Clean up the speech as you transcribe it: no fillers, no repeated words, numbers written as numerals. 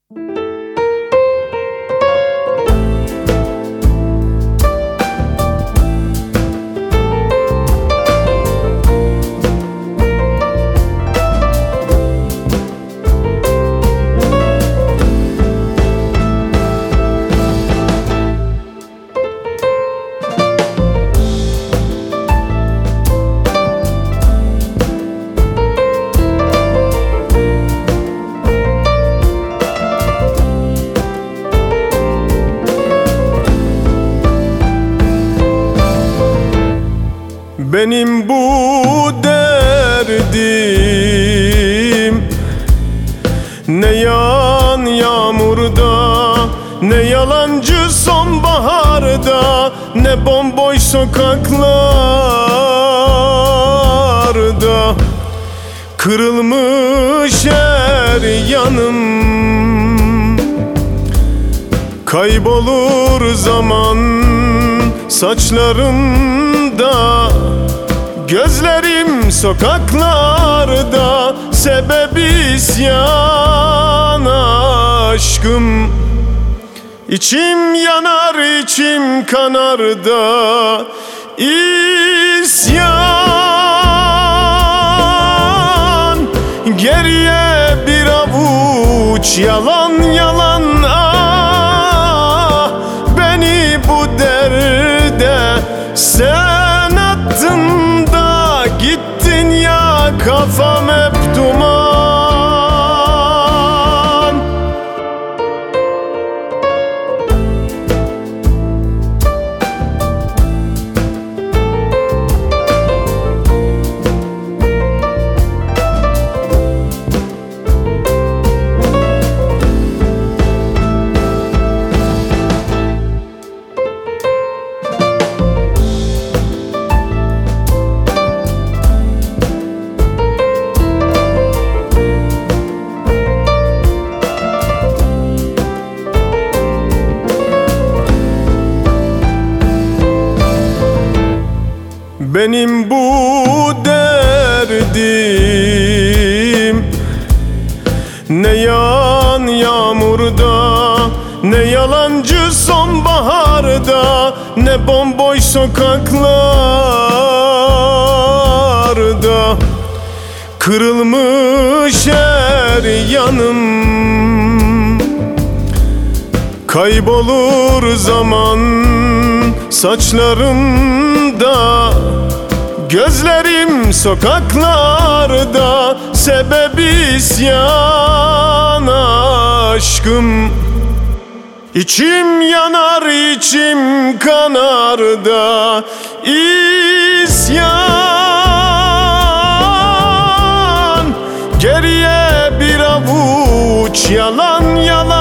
Benim bu derdim ne yağan yağmurda, ne yalancı sonbaharda, ne bomboş sokaklarda. Kırılmış her yanım, kaybolur zaman saçlarımda. Gözlerim sokaklarda, sebebi isyan aşkım. İçim yanar, içim kanar da isyan. Geriye bir avuç yalan yalan, ah. Beni bu derde sen attın, gittin ya, kafam hep duman. Benim bu derdim ne yağan yağmurda, ne yalancı sonbaharda, ne bomboş sokaklarda. Kırılmış her yanım, kaybolur zaman saçlarımda. Gözlerim sokaklarda, sebebi isyan aşkım. İçim yanar, içim kanar da isyan. Geriye bir avuç yalan yalan,